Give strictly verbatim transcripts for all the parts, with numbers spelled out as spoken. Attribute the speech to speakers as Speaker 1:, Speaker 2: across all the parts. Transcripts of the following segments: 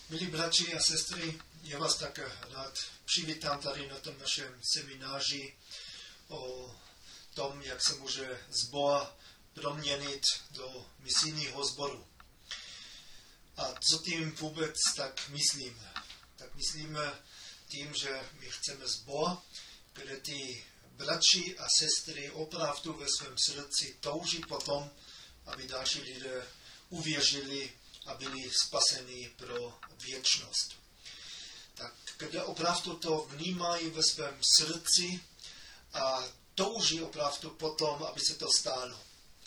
Speaker 1: Milí bratři a sestry, já vás také rád přivítám tady na tom našem semináři o tom, jak se může sbor proměnit do misijního sboru. A co tím vůbec tak myslím? Tak myslíme tím, že my chceme sbor, kde ty bratři a sestry opravdu ve svém srdci touží potom, aby další lidé uvěřili a byli spaseni pro věčnost. Tak kde opravdu to vnímají ve svém srdci a touží opravdu potom, aby se to stalo.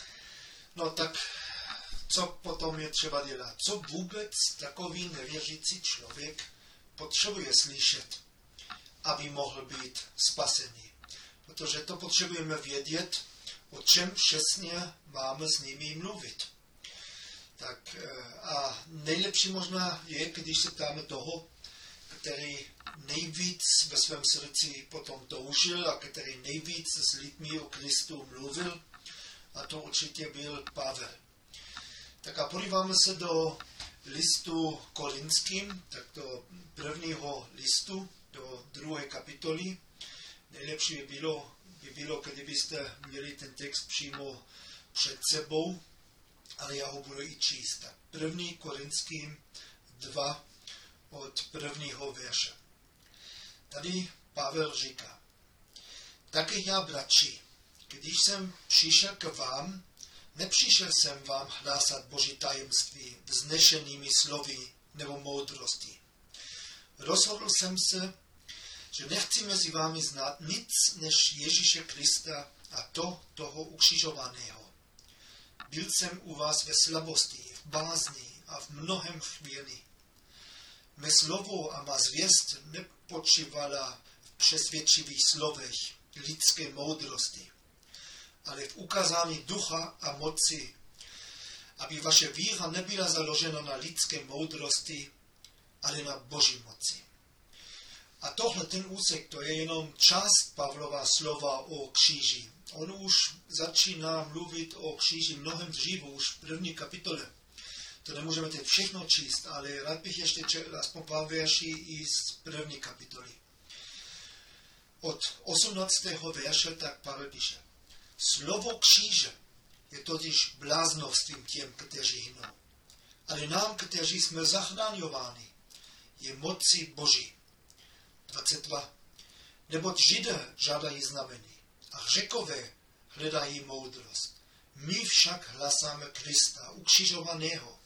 Speaker 1: No tak co potom je třeba dělat? Co vůbec takový nevěřící člověk potřebuje slyšet, aby mohl být spasený? Protože to potřebujeme vědět, o čem přesně máme s nimi mluvit. Tak a nejlepší možná je, když se ptáme toho, který nejvíc ve svém srdci potom toužil a který nejvíc s lidmi o Kristu mluvil, a to určitě byl Pavel. Tak a podíváme se do listu Korinským, tak do prvního listu, do druhé kapitoly. Nejlepší by bylo, by bylo, kdybyste měli ten text přímo před sebou, ale já ho budu i číst. Tak první Korinským dva od prvního verše. Tady Pavel říká: také já, bratři, když jsem přišel k vám, nepřišel jsem vám hlásat Boží tajemství vznešenými slovy nebo moudrosti. Rozhodl jsem se, že nechci mezi vámi znát nic než Ježíše Krista a to toho ukřižovaného. Byl jsem u vás ve slabosti, v bázni a v mnohem chvíli. Mé slovo a má zvěst nepočívala v přesvědčivých slovech lidské moudrosti, ale v ukázání ducha a moci, aby vaše víra nebyla založena na lidské moudrosti, ale na Boží moci. A tohle, ten úsek, to je jenom část Pavlova slova o kříži. On už začíná mluvit o kříži mnohem dříve, už v první kapitole. To nemůžeme teď všechno číst, ale rád bych ještě četl aspoň pár verší i z první kapitoly. Od osmnáctého verše tak Pavel píše: slovo kříže je totiž bláznovstvím těm, kteří hynou. Ale nám, kteří jsme zachraňováni, je moci Boží. dvacet dva. Neboť Židé žádají znamení a Řekové hledají moudrost. My však hlasáme Krista, ukřižovaného.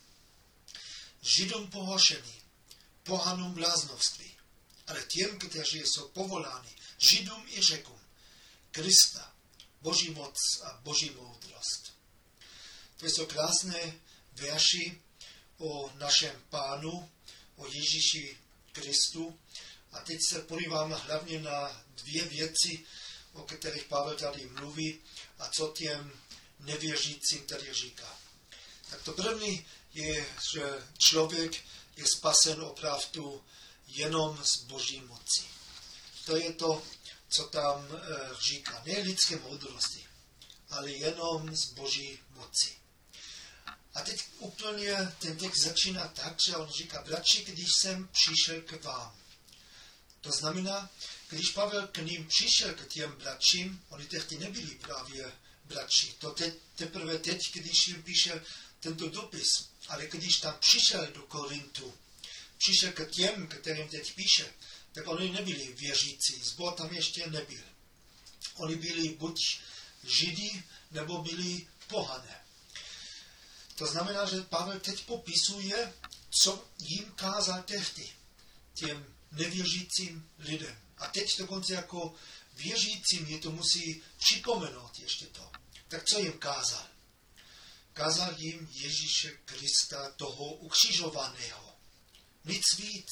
Speaker 1: Židům pohoršení, pohanům bláznovství, ale těm, kteří jsou povoláni, Židům i Řekům, Krista, Boží moc a Boží moudrost. To jsou krásné verši o našem Pánu, o Ježíši Kristu. A teď se podíváme hlavně na dvě věci, o kterých Pavel tady mluví a co těm nevěřícím tady říká. Tak to první je, že člověk je spasen opravdu jenom z Boží moci. To je to, co tam e, říká. Ne lidské moudrosti, ale jenom z Boží moci. A teď úplně ten text začíná tak, že on říká: bratři, když jsem přišel k vám. To znamená, když Pavel k ním přišel, k těm bratřím, oni tehdy nebyli právě bratři. To te, teprve teď, když jim píše tento dopis. Ale když tam přišel do Korintu, přišel k těm, kterým teď píše, tak oni nebyli věřící. Zbor tam ještě nebyl. Oni byli buď Židi, nebo byli pohané. To znamená, že Pavel teď popisuje, co jim kázal tehdy, těm nevěřícím lidem. A teď dokonce jako věřícím je to musí připomenout ještě to. Tak co jim kázal? Kázal jim Ježíše Krista, toho ukřižovaného. Nic víc.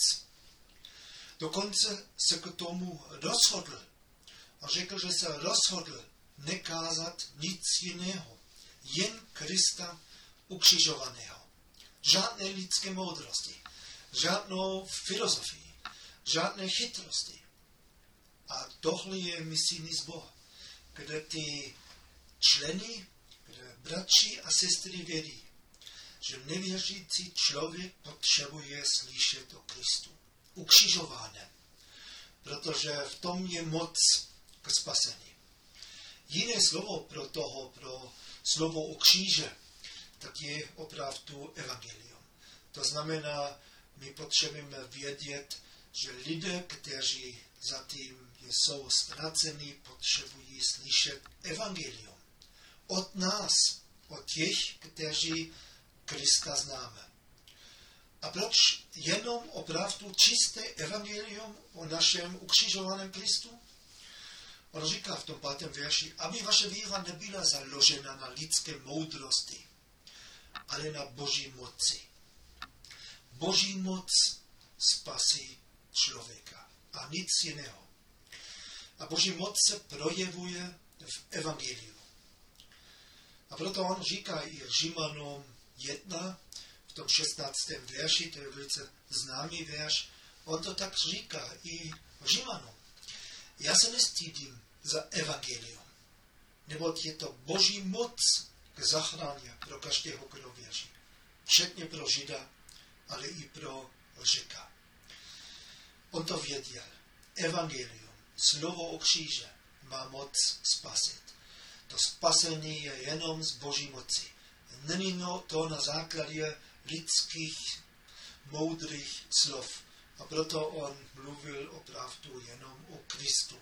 Speaker 1: Dokonce se k tomu rozhodl. A řekl, že se rozhodl nekázat nic jiného. Jen Krista ukřižovaného. Žádné lidské moudrosti. Žádnou filozofii. Žádné chytrosti. A tohle je misijní sbor, kde ty členy, kde bratři a sestry vědí, že nevěřící člověk potřebuje slyšet o Kristu. Ukřižovaném. Protože v tom je moc k spasení. Jiné slovo pro toho, pro slovo o kříže, tak je opravdu evangelium. To znamená, my potřebujeme vědět, že lidé, kteří zatím jsou ztraceni, potřebují slyšet evangelium. Od nás, od těch, kteří Krista známe. A proč jenom opravdu čisté evangelium o našem ukřižovaném Kristu? On říká v tom pátém verši, aby vaše víra nebyla založena na lidské moudrosti, ale na Boží moci. Boží moc spasí člověka a nic jiného. A Boží moc se projevuje v evangeliu. A proto on říká i Římanům jedna, v tom šestnáctém verši, to je velice známý verš, on to tak říká i Římanům. Já se nestydím za evangelium, neboť je to Boží moc k zachráně pro každého, kdo věří. Včetně pro Žida, ale i pro Řeka. On to věděl. Evangelium, slovo o kříže, má moc spasit. To spasení je jenom z Boží moci. Není to na základě lidských moudrých slov. A proto on mluvil opravdu jenom o Kristu.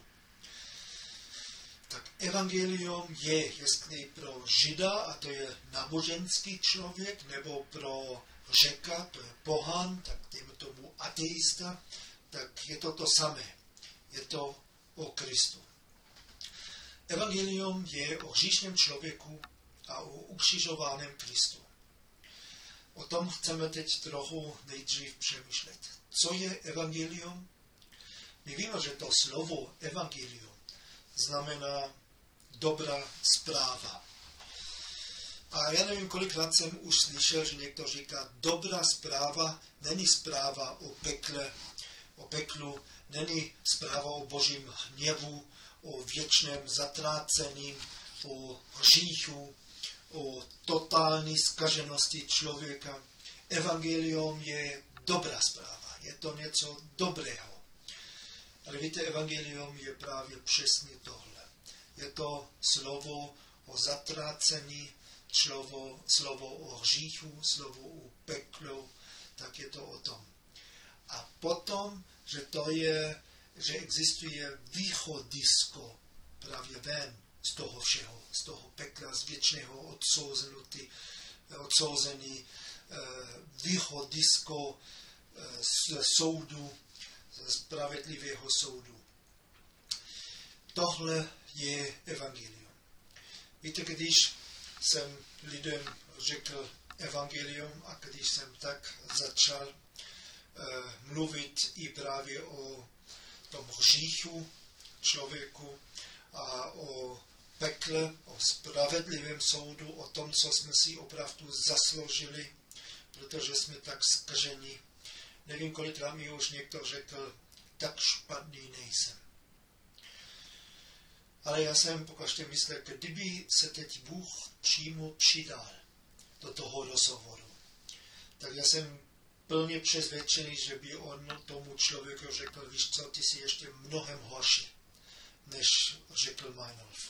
Speaker 1: Tak evangelium je, jestli pro Žida, a to je náboženský člověk, nebo pro Řeka, to je pohan, tak dejme tomu ateista, tak je to to samé. Je to o Kristu. Evangelium je o hříšném člověku a o ukřižovaném Kristu. O tom chceme teď trochu nejdřív přemýšlet. Co je evangelium? My víme, že to slovo evangelium znamená dobrá zpráva. A já nevím, kolikrát jsem už slyšel, že někdo říká, dobrá zpráva není zpráva o pekle, o peklu, není zpráva o Božím hněvu, o věčném zatrácení, o hříchu, o totální zkaženosti člověka. Evangelium je dobrá zpráva, je to něco dobrého. Ale víte, evangelium je právě přesně tohle. Je to slovo o zatrácení, slovo, slovo o hříchu, slovo o peklu, tak je to o tom. A potom, že to je, že existuje východisko právě ven z toho všeho, z toho pekla, z věčného odsouzení, východisko z soudu, z spravedlivého soudu. Tohle je evangelium. Víte, když jsem lidem řekl evangelium a když jsem tak začal uh, mluvit i právě o tom hříchu člověku a o pekle, o spravedlivém soudu, o tom, co jsme si opravdu zasloužili, protože jsme tak zkaženi. Nevím, kolikrát mi už někdo řekl, tak špatný nejsem. Ale já jsem pokaždé myslel, kdyby se teď Bůh přímo přidal do toho rozhovoru, tak já jsem plně přesvědčený, že by on tomu člověku řekl, víš co, ty jsi ještě mnohem horší, než řekl Meinolf.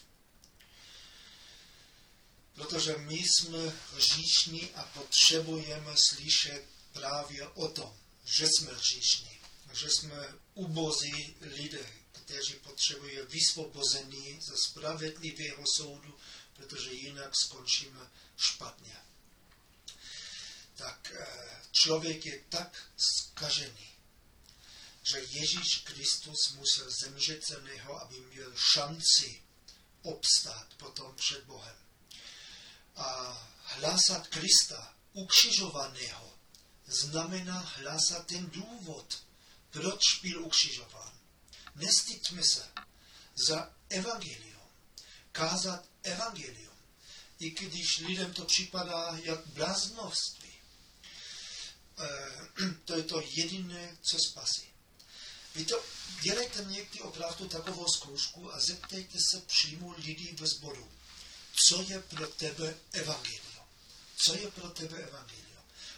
Speaker 1: Protože my jsme hříšní a potřebujeme slyšet právě o tom, že jsme hříšní, že jsme ubozí lidé, kteří potřebují vysvobození ze spravedlivého soudu, protože jinak skončíme špatně. Tak člověk je tak zkažený, že Ježíš Kristus musel zemřít za něho, aby měl šanci obstát potom před Bohem. A hlásat Krista ukřižovaného znamená hlásat ten důvod, proč byl ukřižován. Nestyďme se za evangelium, kázat evangelium, i když lidem to připadá jak bláznoství. E, to je to jediné, co spasí. Vy to dělejte někdy opravdu takovou zkoušku a zeptejte se přímo lidí ve sboru, co je pro tebe evangelium. Co je pro tebe evangelium?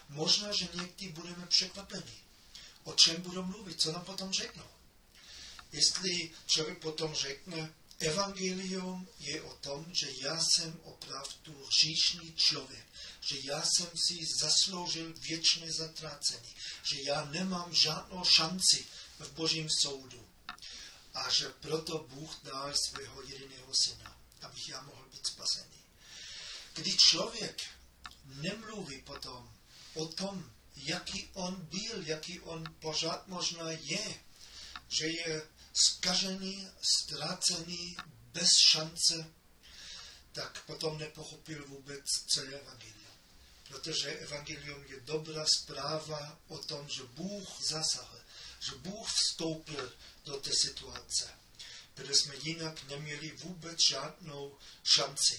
Speaker 1: možná, že někdy budeme překvapeni. O čem budou mluvit, co nám potom řeknou. Jestli člověk potom řekne, evangelium je o tom, že já jsem opravdu hříšný člověk, že já jsem si zasloužil věčné zatracení, že já nemám žádnou šanci v Božím soudu a že proto Bůh dal svého jediného syna, abych já mohl být spasený. Když člověk nemluví potom o tom, jaký on byl, jaký on pořád možná je, že je zkažený, ztracený, bez šance, tak potom nepochopil vůbec, co je evangelium. Protože evangelium je dobrá zpráva o tom, že Bůh zasahl, že Bůh vstoupil do té situace, kde jsme jinak neměli vůbec žádnou šanci.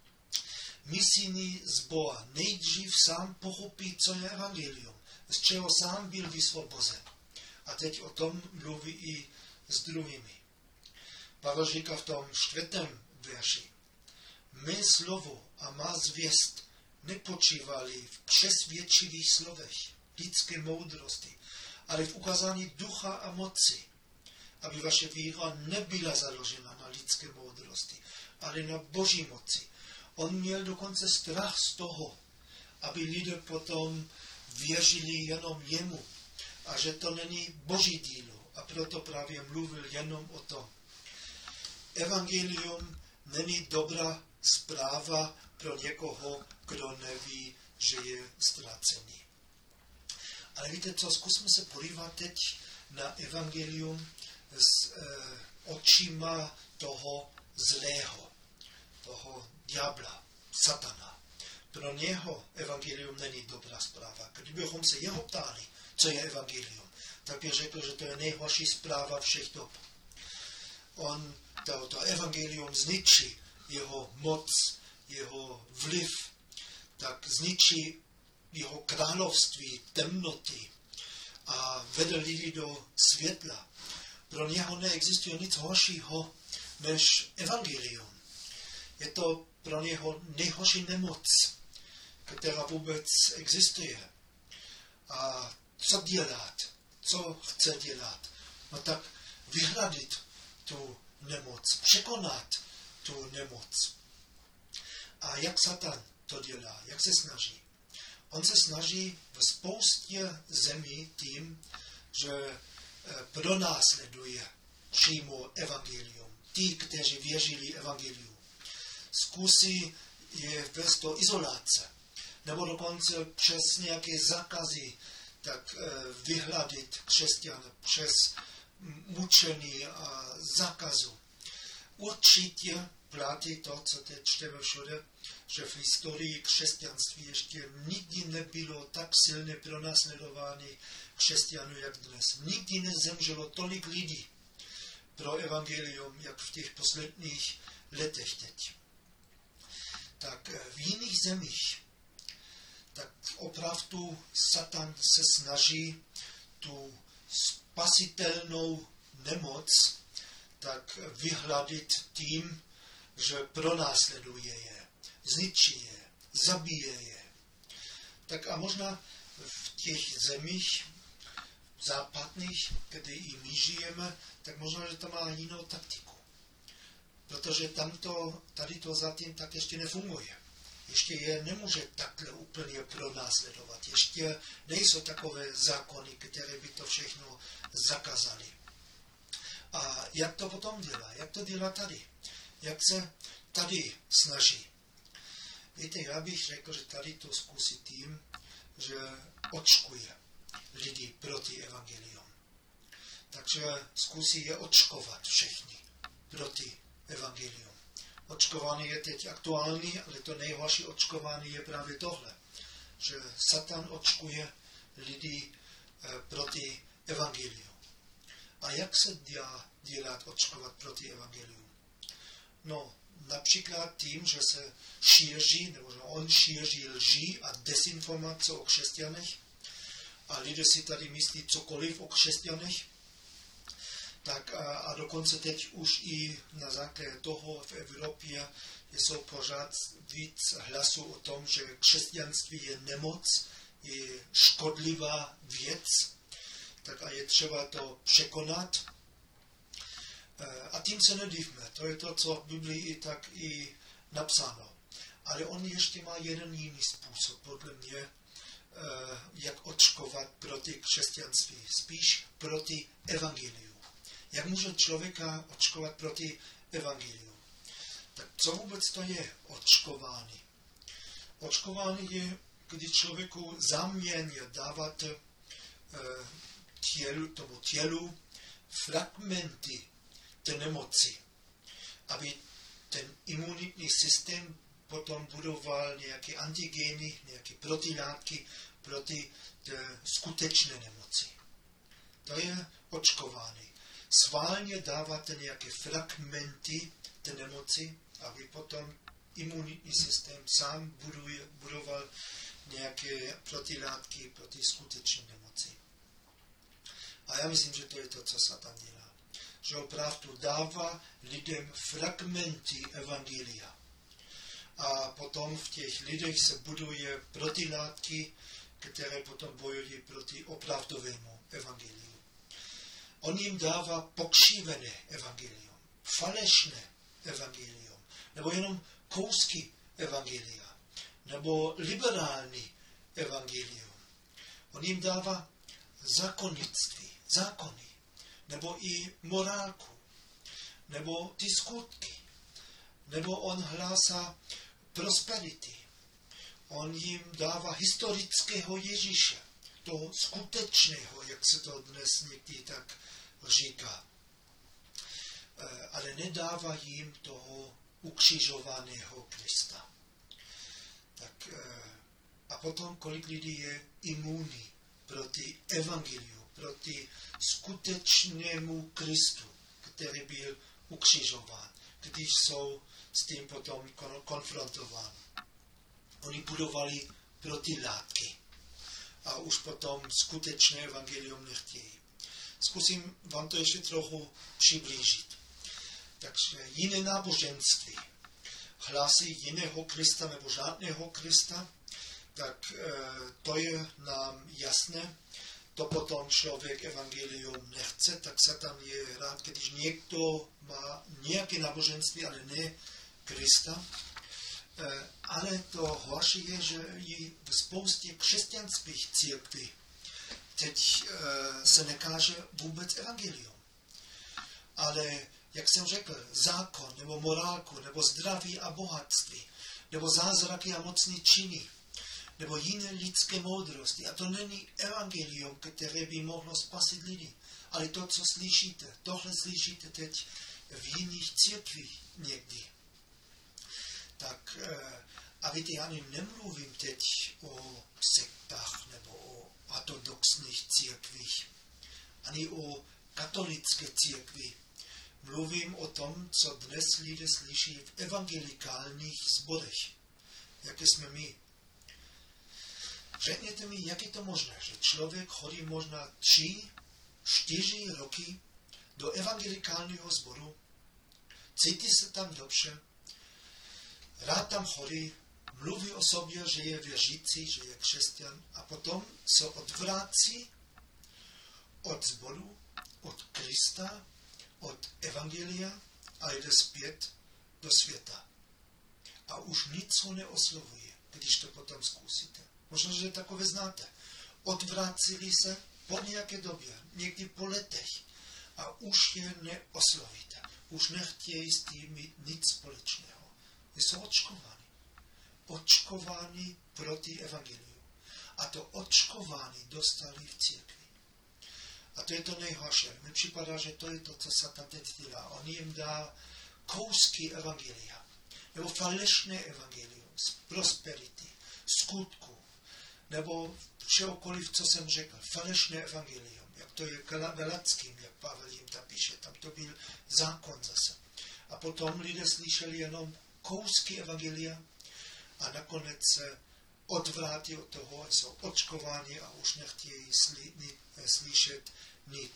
Speaker 1: Misijní sbor nejdřív sám pochopí, co je evangelium, z čeho sám byl vysvobozen. A teď o tom mluví i s druhými. Pavel říká v tom čtvrtém verši. Mé slovo a má zvěst nepočívali v přesvědčivých slovech lidské moudrosti, ale v ukázání ducha a moci, aby vaše víra nebyla založena na lidské moudrosti, ale na Boží moci. On měl dokonce strach z toho, aby lidé potom věřili jenom jemu a že to není Boží dílo a proto právě mluvil jenom o tom. Evangelium není dobrá zpráva pro někoho, kdo neví, že je ztracený. Ale víte co, zkusme se podívat teď na evangelium s e, očima toho zlého, toho ďábla, satana. Pro něho evangelium není dobrá zpráva. Kdybychom se jeho ptali, co je evangelium, tak by řekl, že to je nejhorší zpráva všech dob. On, to, to evangelium zničí jeho moc, jeho vliv, tak zničí jeho království temnoty a vede lidi do světla. Pro něho neexistuje nic horšího než evangelium. Je to pro něho nejhorší nemoc, která vůbec existuje. A co dělat? Co chce dělat? No tak vyhradit tu nemoc, překonat tu nemoc. A jak Satan to dělá? Jak se snaží? On se snaží v spoustě zemí tím, že pronásleduje přímo evangelium. Ti, kteří věřili evangelium. Zkusí je vést do izolace. Nebo dokonce přes nějaké zákazy tak vyhladit křesťany přes mučení a zákazu. Určitě platí to, co teď čteme všude, že v historii křesťanství ještě nikdy nebylo tak silně pronásledování křesťanů, jak dnes. Nikdy nezemřelo tolik lidí pro evangelium, jak v těch posledních letech teď. Tak v jiných zemích tak opravdu Satan se snaží tu spasitelnou nemoc tak vyhladit tím, že pronásleduje je, zničí je, zabije je. Tak a možná v těch zemích západních, kde i my žijeme, tak možná, že to má jinou taktiku. Protože tamto, tady to zatím tak ještě nefunguje. Ještě je nemůže takhle úplně pronásledovat. Ještě nejsou takové zákony, které by to všechno zakazaly. A jak to potom dělá? Jak to dělá tady? Jak se tady snaží? Víte, já bych řekl, že tady to zkusí tím, že očkuje lidi proti evangelium. Takže zkusí je očkovat všechny proti evangelium. Očkování je teď aktuální, ale to nejhorší očkování je právě tohle, že Satan očkuje lidi eh, proti evangeliu. A jak se dá dělat očkovat proti evangeliu? No, například tím, že se šíří, nebo že on šíří lži a desinformace o křesťanech a lidé si tady myslí cokoliv o křesťanech, tak a, a dokonce teď už i na základě toho v Evropě jsou pořád víc hlasů o tom, že křesťanství je nemoc, je škodlivá věc, tak a je třeba to překonat. A tím se nedivme, to je to, co v Biblii tak i napsáno. Ale on ještě má jeden jiný způsob, podle mě, jak očkovat proti křesťanství, spíš proti evangeliu. Jak může člověka očkovat proti evangeliu? Tak co vůbec to je očkování? Očkování je, když člověku záměrně dávat tělu, tomu tělu fragmenty té nemoci, aby ten imunitní systém potom budoval nějaké antigeny, nějaké protilátky proti té skutečné nemoci. To je očkování. Sválně dáváte nějaké fragmenty té nemoci, aby potom imunitní systém sám buduje, budoval nějaké protilátky proti skutečné nemoci. A já myslím, že to je to, co Satan dělá. Že opravdu dává lidem fragmenty evangelia. A potom v těch lidech se buduje protilátky, které potom bojují proti opravdovému evangeliu. On jim dává pokřivené evangelium, falešné evangelium, nebo jenom kousky evangelia, nebo liberální evangelium. On jim dává zákonnictví, zákony, nebo i morálku, nebo ty skutky, nebo on hlásá prosperity. On jim dává historického Ježíše, toho skutečného, jak se to dnes někdy tak říká. Ale nedává jim toho ukřižovaného Krista. Tak, a potom, kolik lidí je imunní proti evangeliu, proti skutečnému Kristu, který byl ukřižován, když jsou s tím potom konfrontováni. Oni budovali protilátky a už potom skutečné evangelium nechtějí. Zkusím vám to ještě trochu přiblížit. Takže jiné náboženství hlásí jiného Krista nebo žádného Krista, tak e, to je nám jasné. To potom člověk evangelium nechce, tak Satan je rád, když někdo má nějaké náboženství, ale ne Krista. E, ale to horší je, že i v spoustě křesťanských církví teď e, se nekáže vůbec evangelium. Ale, jak jsem řekl, zákon, nebo morálku, nebo zdraví a bohatství, nebo zázraky a mocné činy, nebo jiné lidské moudrosti. A to není evangelium, které by mohlo spasit lidi. Ale to, co slyšíte, tohle slyšíte teď v jiných církvích někdy. Tak, a víte, já nemluvím teď o sektách nebo o ortodoxních církvích, ani o katolické církvi. Mluvím o tom, co dnes lidé slyší v evangelikálních sborech, jaké jsme my. Řekněte mi, jak je to možné, že člověk chodí možná tři, čtyři roky do evangelikálního sboru, cítí se tam dobře, rád tam chodí, mluví o sobě, že je věřící, že je křesťan a potom se odvrácí od sboru, od Krista, od evangelia a jde zpět do světa. A už nic ho neoslovuje, když to potom zkusíte. Možná, že takové znáte. Odvracili se po nějaké době, někdy po letech a už je neoslovíte. Už nechtějí s tím mít nic společného. Jsou očkováni. Očkováni proti evangeliu. A to očkování dostali v církvi. A to je to nejhorší. Mně připadá, že to je to, co Satan teď dělá. On jim dá kousky evangelia. Nebo falešné evangelium z prosperity, skutku. Nebo všeokoliv, co jsem řekl. Falešné evangelium. Jak to je Galackým, jak Pavel jim tam píše. Tam to byl zákon zase. A potom lidé slyšeli jenom kousky evangelia a nakonec se odvrátí od toho, jsou očkováni a už nechtějí sli, slyšet nic.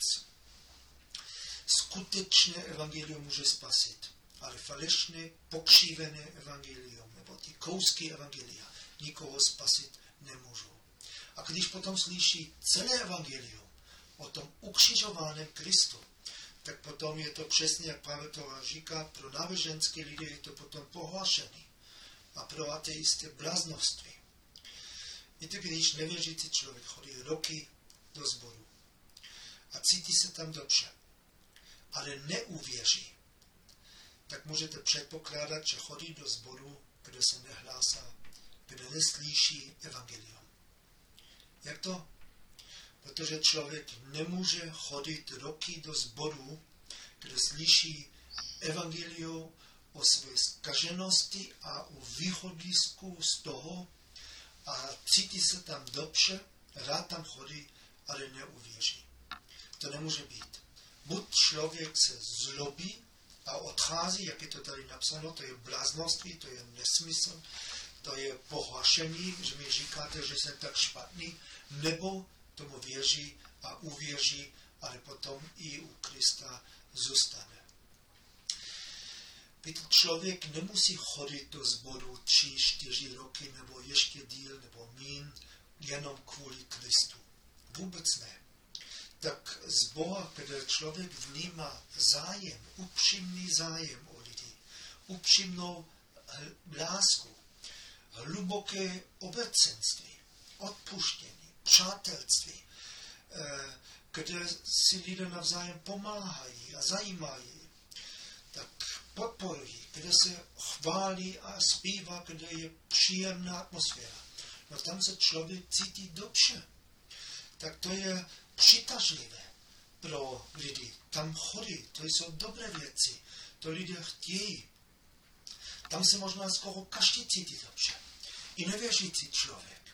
Speaker 1: Skutečné evangelium může spasit, ale falešné, pokřivené evangelium, nebo ty kousky evangelia, nikoho spasit nemůžou. A když potom slyší celé evangelium o tom ukřižovaném Kristu, tak potom je to přesně, jak Pavel to říká, pro náboženské lidi je to potom pohlášený. A pro ateisty bláznoství. Víte, když nevěřící člověk chodí roky do sboru a cítí se tam dobře, ale neuvěří, tak můžete předpokládat, že chodí do sboru, kde se nehlásá, kde neslyší evangelium. Jak to? Protože člověk nemůže chodit roky do sboru, kde slyší evangelium o své zkaženosti a o východisku z toho a cítí se tam dobře, rád tam chodí, ale neuvěří. To nemůže být. Buď člověk se zlobí a odchází, jak je to tady napsáno, to je bláznoství, to je nesmysl, to je pohlašení, že mi říkáte, že jsem tak špatný, nebo tomu věří a uvěří, ale potom i u Krista zůstane. Víte, člověk nemusí chodit do sboru tři, čtyři roky, nebo ještě díl, nebo míň, jenom kvůli Kristu. Vůbec ne. Tak sbor, kde člověk vnímá zájem, upřímný zájem o lidi, upřímnou lásku, hluboké obecenství, odpuštění, přátelství, kde si lidé navzájem pomáhají a zajímají, tak podporují, kde se chválí a zpívá, kde je příjemná atmosféra. No tam se člověk cítí dobře. Tak to je přitažlivé pro lidi. Tam chodí, to jsou dobré věci, to lidé chtějí. Tam se možná skoro každý cítí dobře. I nevěřící člověk.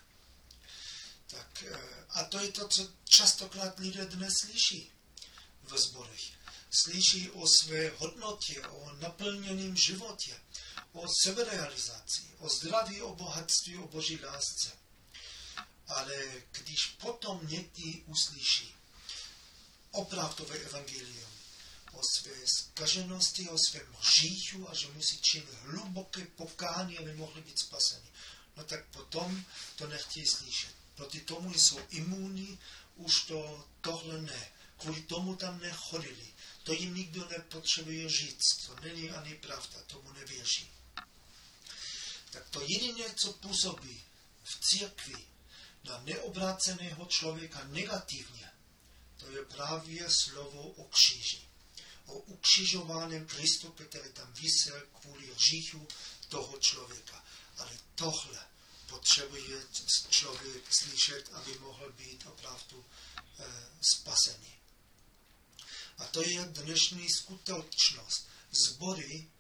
Speaker 1: Tak, a to je to, co častokrát lidé dnes slyší v sborech. Slyší o své hodnotě, o naplněném životě, o seberealizaci, o zdraví, o bohatství, o boží lásce. Ale když potom někdy uslyší opravdové evangelium o své zkaženosti, o svém hříchu a že musí činit hluboké pokání, aby mohli být spaseni, no tak potom to nechtějí slyšet. Proti tomu jsou imunní, už to tohle ne. Kvůli tomu tam nechodili. To jim nikdo nepotřebuje říct. To není ani pravda, tomu nevěří. Tak to jediné, co působí v církvi na neobráceného člověka negativně, to je právě slovo o kříži. O ukřižovaném Kristu, který tam visel kvůli hříchu toho člověka. Ale tohle potřebuje člověk slyšet, aby mohl být opravdu eh, spasený. A to je dnešní skutečnost. Sbory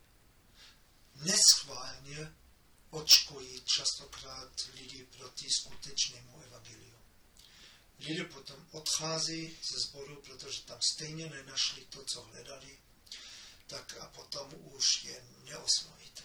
Speaker 1: neschválně očkují častokrát lidi proti skutečnému evangeliu. Lidé potom odchází ze sboru, protože tam stejně nenašli to, co hledali, tak a potom už je neoslovíte.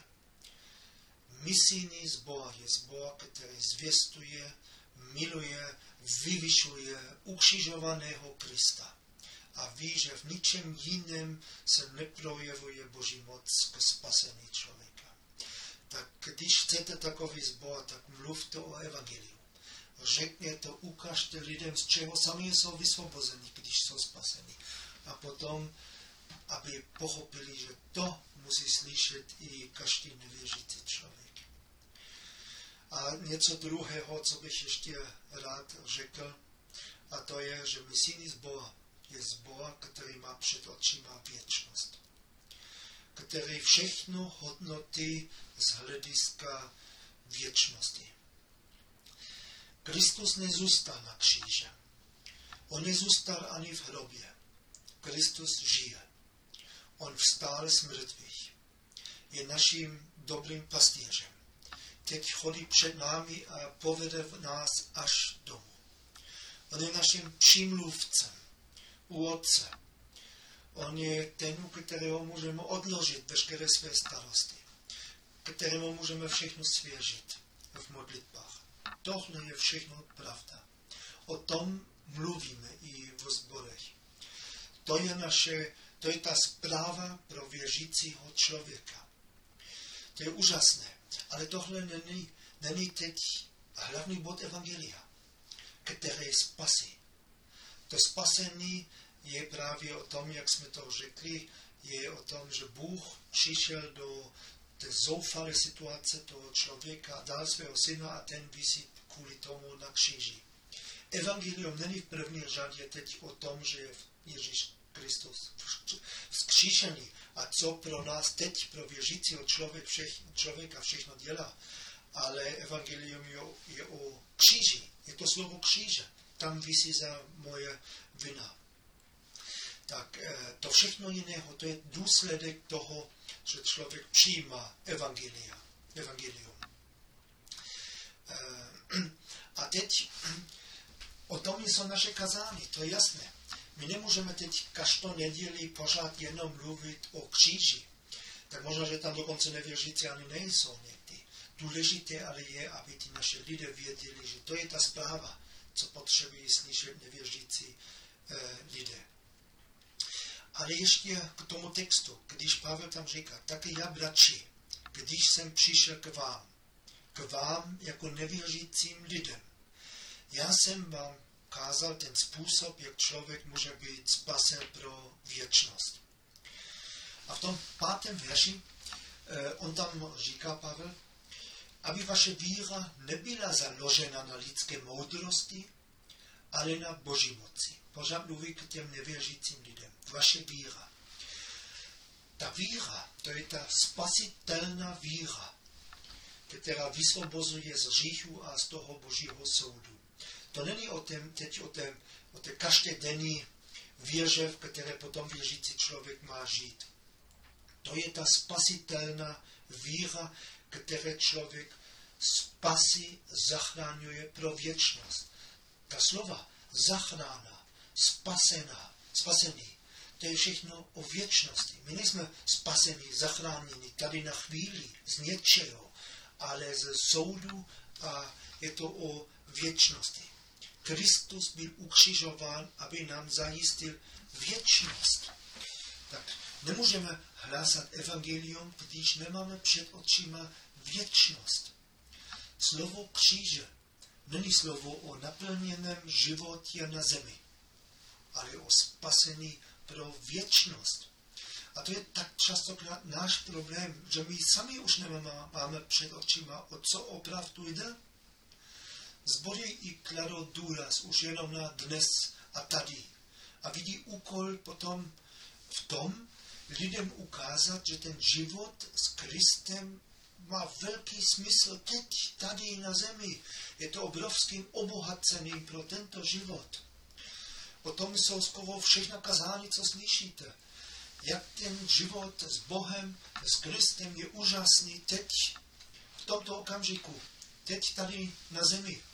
Speaker 1: Misijní sbor je sbor, který zvěstuje, miluje, vyvyšuje ukřižovaného Krista. A ví, že v ničem jiném se neprojevuje Boží moc k spasení člověka. Tak když chcete takový sbor, tak mluvte o evangeliu. Řekněte, ukažte lidem, z čeho sami jsou vysvobozeni, když jsou spaseni. A potom, aby pochopili, že to musí slyšet i každý nevěřící člověk. A něco druhého, co bych ještě rád řekl, a to je, že misijní sbor je sbor, který má před očima věčnost. Který všechno hodnotí z hlediska věčnosti. Kristus nezůstal na kříži. On nezůstal ani v hrobě. Kristus žije. On vstál z mrtvých. Je naším dobrým pastýřem. Teď chodí před námi a povede nás až domů. On je naším přímluvcem u Otce. On je ten, u kterého můžeme odložit veškeré své starosti, kterému můžeme všechno svěřit v modlitbách. Tohle je všechno pravda. O tom mluvíme i v sborech. To je naše, to je ta zpráva pro věřícího člověka. To je úžasné. Ale tohle není, není teď hlavní bod evangelia. které spasí. To spasení je právě o tom, jak jsme to řekli, je o tom, že Bůh přišel do té zoufalé situace toho člověka, dal svého syna a ten visí kvůli tomu na kříži. Evangelium není v první řadě teď o tom, že je Ježíš Kristus vzkříšený a co pro nás teď, pro věřícího člověk, všech, člověka všechno dělá. Ale evangelium je, je o kříži. Je to slovo kříže. Tam visí za moje vina. Tak to všechno jiného, to je důsledek toho, že člověk přijímá evangelia, evangelium. A teď o tom jsou naše kazání, to je jasné. My nemůžeme teď každou neděli pořád jenom mluvit o kříži. Tak možná, že tam dokonce nevěřící ani nejsou někdy. Důležité ale je, aby ty naše lidé věděli, že to je ta zpráva, co potřebují slyšet nevěřící eh, lidé. Ale ještě k tomu textu, když Pavel tam říká, taky já, bratři, když jsem přišel k vám, k vám jako nevěřícím lidem, já jsem vám kázal ten způsob, jak člověk může být spasen pro věčnost. A v tom pátém verši eh, on tam říká, Pavel, aby vaše víra nebyla založena na lidské moudrosti, ale na Boží moci. Pořád mluví k těm nevěřícím lidem. Vaše víra. Ta víra, to je ta spasitelná víra, která vysvobozuje z hříchu a z toho Božího soudu. To není o tém, teď o té, o té každodenní víře, v které potom věřící člověk má žít. To je ta spasitelná víra, které člověk spasí, zachraňuje pro věčnost. Ta slova zachrána, spasená, spasený, to je všechno o věčnosti. My nejsme spasení, zachráněni tady na chvíli z něčeho, ale ze soudu a je to o věčnosti. Kristus byl ukřižován, aby nám zajistil věčnost. Tak nemůžeme hlásat evangelium, když nemáme před očima věčnost. Slovo kříže není slovo o naplněném životě na zemi, ale o spasení pro věčnost. A to je tak častokrát náš problém, že my sami už nemáme před očima, o co opravdu jde. Zbory i kladou důraz už jenom na dnes a tady. A vidí úkol potom v tom, lidem ukázat, že ten život s Kristem má velký smysl teď, tady na zemi. Je to obrovským obohacením pro tento život. Potom jsou skoro všechna kazání, co slyšíte. Jak ten život s Bohem, s Kristem je úžasný teď, v tomto okamžiku, teď tady na zemi.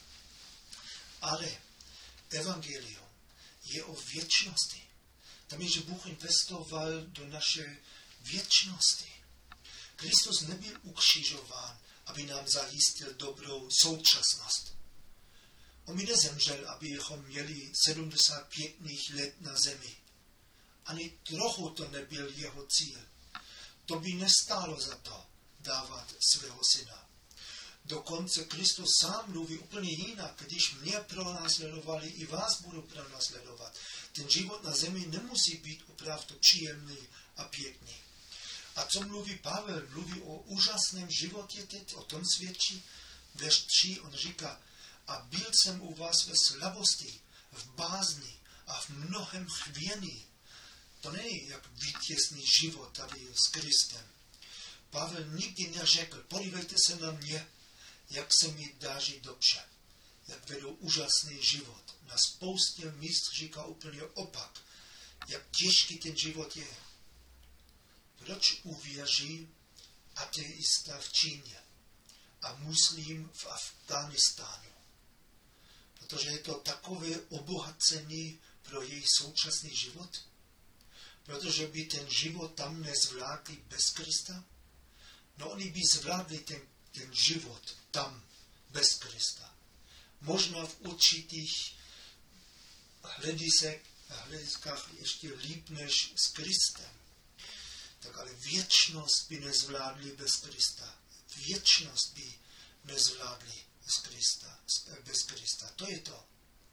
Speaker 1: Ale evangelium je o věčnosti. Tam je, že Bůh investoval do naše věčnosti. Kristus nebyl ukřižován, aby nám zajistil dobrou současnost. On mi nezemřel, abychom měli sedmdesát pět let na zemi. Ani trochu to nebyl jeho cíl. To by nestálo za to dávat svého syna. Dokonce Kristus sám mluví úplně jinak. Když mě pronásledovali, i vás budu pronásledovat. Ten život na zemi nemusí být opravdu příjemný a pěkný. A co mluví Pavel? Mluví o úžasném životě teď, o tom svědčí. Verš tři, on říká, a byl jsem u vás ve slabosti, v bázni a v mnohem chvění. To není jak vítězný život tady s Kristem. Pavel nikdy neřekl, podívejte se na mě, jak se mi daří dobře, jak vedou úžasný život. Na spoustě míst říká úplně opak, jak těžký ten život je. Proč uvěří ateista v Číně a muslim v Afghánistánu? Protože je to takové obohacení pro její současný život? Protože by ten život tam nezvládli bez Krista? No oni by zvládli ten, ten život tam bez Krista. Možná v určitých hledisek, hlediskách ještě líp než s Kristem. Tak ale věčnost by nezvládli bez Krista. Věčnost by nezvládli bez Krista. Bez Krista. To je to.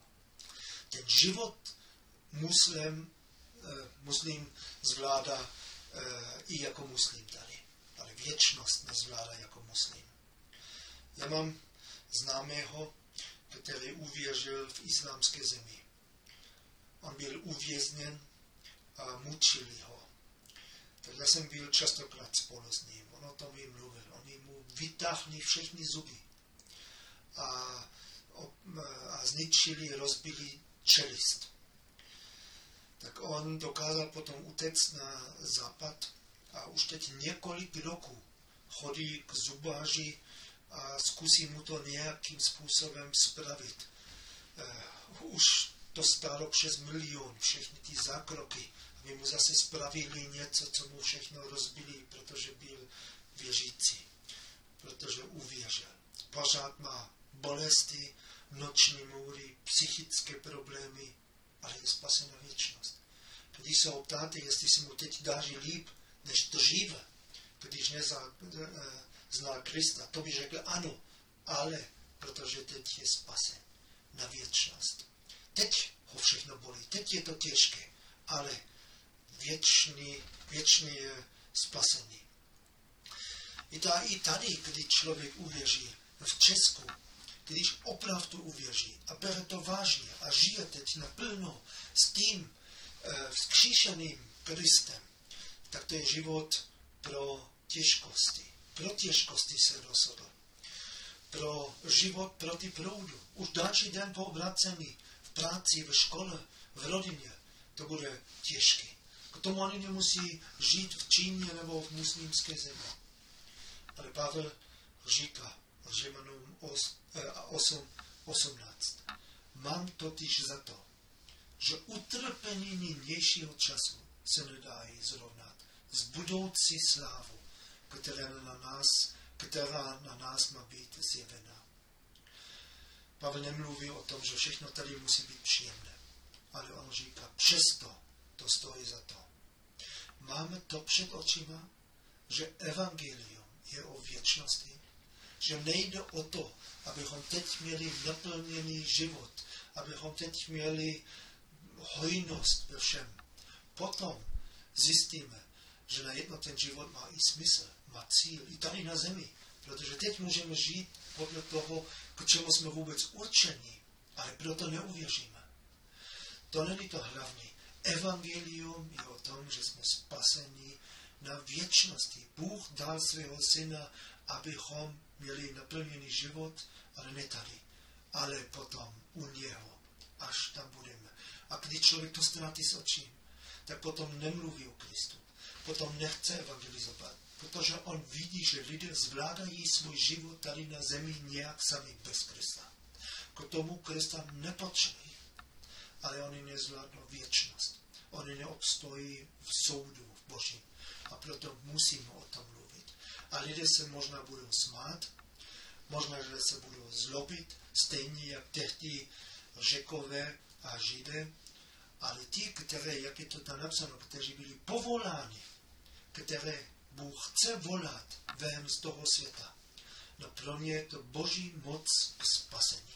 Speaker 1: Ten život muslim, muslim zvládá i jako muslim tady, ale věčnost nezvládá jako muslim. Já mám známého, který uvěřil v islámské zemi. On byl uvězněn a mučili ho. Tak já jsem byl častokrát spolu s ním. On o tom jim mluvil. Oni mu vytáhli všechny zuby a, a zničili, rozbili čelist. Tak on dokázal potom utéct na západ a už teď několik roků chodí k zubáři a zkusí mu to nějakým způsobem spravit. Uh, už to stálo přes milion, všechny ty zákroky, aby mu zase spravili něco, co mu všechno rozbili, protože byl věřící, protože uvěřil. Pořád má bolesti, noční můry, psychické problémy, ale je spasen na věčnost. Když se ho ptáte, jestli se mu teď dáří líp, než dříve, když nezná zná Krista, to by řekl ano, ale protože teď je spasen na věčnost. Teď ho všechno bolí, teď je to těžké, ale věčný, věčný je spasený. I, ta, I tady, když člověk uvěří v Česku, když opravdu uvěří a bere to vážně a žije teď naplno s tím e, vzkříšeným Kristem, tak to je život pro těžkosti. Pro těžkosti se rozhodl. Pro život proti proudu. Už další den po obracení v práci, v škole, v rodině, to bude těžké. K tomu ani nemusí žít v Číně nebo v muslimské zemi. Ale Pavel říká v Římanům osm osmnáct. Mám totiž za to, že utrpení nynějšího času se nedají zrovnat s budoucí slávou, která na nás, která na nás má být zjevena. Pavel nemluví o tom, že všechno tady musí být příjemné, ale on říká, přesto to stojí za to. Máme to před očima, že evangelium je o věčnosti, že nejde o to, abychom teď měli naplněný život, abychom teď měli hojnost ve všem. Potom zjistíme, že najednou ten život má i smysl, má cíl, i tady na zemi. Protože teď můžeme žít podle toho, k čemu jsme vůbec určeni, ale proto neuvěříme. To není to hlavní. Evangelium je o tom, že jsme spaseni na věčnosti. Bůh dal svého syna, abychom měli naplněný život, ale ne tady, ale potom u něho, až tam budeme. A když člověk to ztratí z očí, tak potom nemluví o Kristu. Potom nechce evangelizovat, protože on vidí, že lidé zvládají svůj život tady na zemi nějak sami bez Krista. K tomu Krista nepotřebují, ale oni nezvládnou věčnost. Oni neobstojí v soudu v Božím. A proto musíme o tom mluvit. A lidé se možná budou smát, možná, že se budou zlobit, stejně jak tehdy Řekové a Židé, ale ti, které, jak je to tam napsáno, kteří byli povoláni, které Bůh chce volat ven z toho světa. No pro ně je to Boží moc k spasení.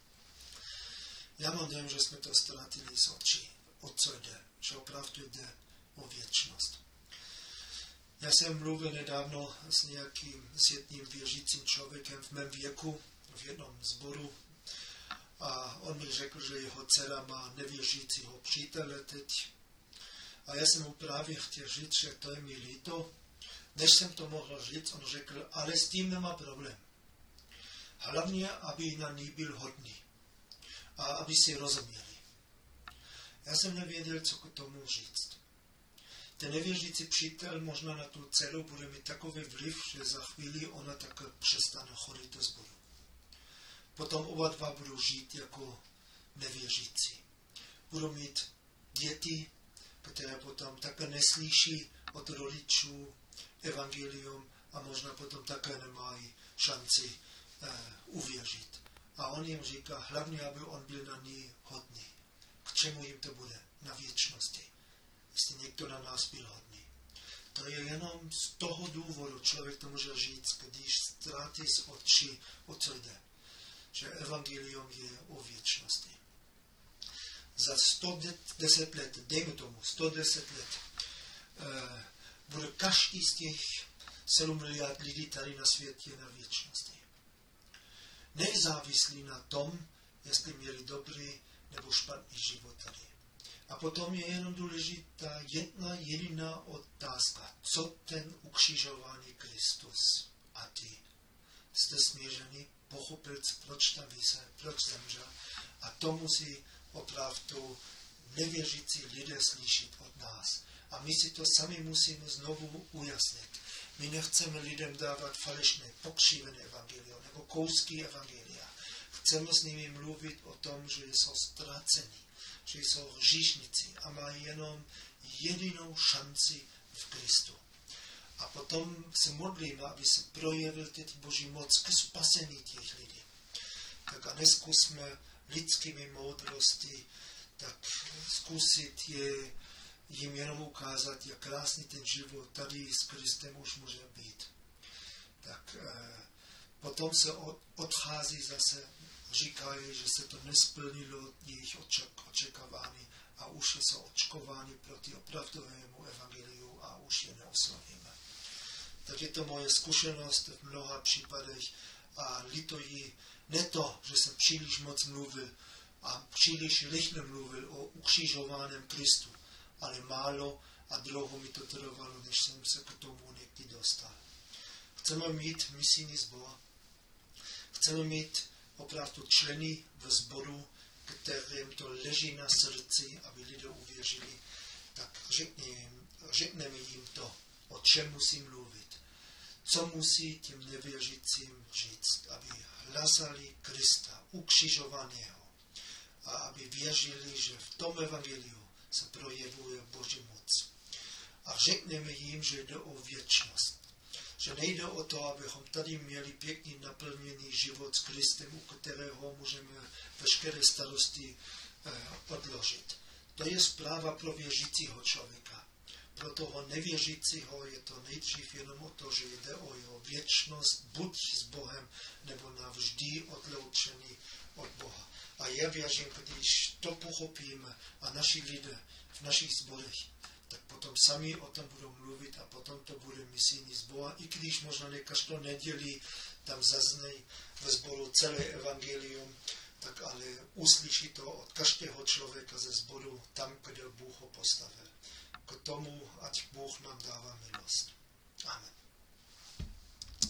Speaker 1: Já mám dojem, že jsme to ztratili z očí. O co jde? Že opravdu jde o věčnost. Já jsem mluvil nedávno s nějakým světným věřícím člověkem v mém věku, v jednom sboru, a on mi řekl, že jeho dcera má nevěřícího přítele teď. A já jsem mu právě chtěl říct, že to je mi líto. Než jsem to mohl říct, on řekl, ale s tím nemá problém. Hlavně, aby na ní byl hodný. A aby si rozuměli. Já jsem nevěděl, co k tomu říct. Ten nevěřící přítel možná na tu dceru bude mít takový vliv, že za chvíli ona tak přestane chodit do sboru. Potom oba dva budou žít jako nevěřící. Budou mít děti, které potom také neslyší od rodičů evangelium a možná potom také nemají šanci eh, uvěřit. A on jim říká, hlavně, aby on byl na ní hodný. K čemu jim to bude? Na věčnosti. Jestli někdo na nás byl hodný. To je jenom z toho důvodu, člověk to může říct, když ztratí z očí, o co jde. Že evangelium je o věčnosti. za sto deset let, dejme tomu, sto deset let, uh, bude každý z těch sedm miliard lidí tady na světě na věčnosti. Nezávislí na tom, jestli měli dobrý nebo špatný život tady. A potom je jenom důležitá jedna jediná otázka. Co ten ukřižovaný Kristus a ty? Jste směřeni pochopit, proč tam vyse, proč zemřel. A to musí opravdu nevěřící lidé slyšet od nás. A my si to sami musíme znovu ujasnit. My nechceme lidem dávat falešné, pokřivené evangelium nebo kousky evangelia. Chceme s nimi mluvit o tom, že jsou ztraceni, že jsou hříšníci a mají jenom jedinou šanci v Kristu. A potom se modlíme, aby se projevil teď Boží moc k spasení těch lidí. Tak a neskusme lidskými moudrosti, tak zkusit je jim jenom ukázat, jak krásný ten život tady s Kristem už může být. Tak eh, potom se od, odchází zase, říkají, že se to nesplnilo jejich očekávání a už jsou očkováni proti opravdovému evangeliu a už je neoslavíme. Tak je to moje zkušenost v mnoha případech a lituji ne to, že jsem příliš moc mluvil a příliš rychle mluvil o ukřižovaném Kristu, ale málo a dlouho mi to trvalo, než jsem se k tomu někdy dostal. Chceme mít misijní sbor, chceme mít opravdu členy v sboru, kterým to leží na srdci, aby lidé uvěřili, tak řekněme, řekneme jim to, o čem musí mluvit, co musí těm nevěřícím říct, aby hlasali Krista, ukřižovaného, a aby věřili, že v tom evangeliu se projevuje Boží moc. A řekneme jim, že jde o věčnost. Že nejde o to, abychom tady měli pěkný naplněný život s Kristem, u kterého můžeme veškeré starosti eh, odložit. To je zpráva pro věřícího člověka. Pro toho nevěřícího je to nejdřív jenom o to, že jde o jeho věčnost, buď s Bohem, nebo navždy odloučený od Boha. A já věřím, když to pochopíme a naši lidé v našich sborech, tak potom sami o tom budou mluvit a potom to bude misijní sbor. I když možná ne každou neděli tam zaznej ve sboru celé evangelium, tak ale uslyší to od každého člověka ze sboru tam, kde Bůh ho postavil. K tomu, ať Bůh nám dává milost. Amen.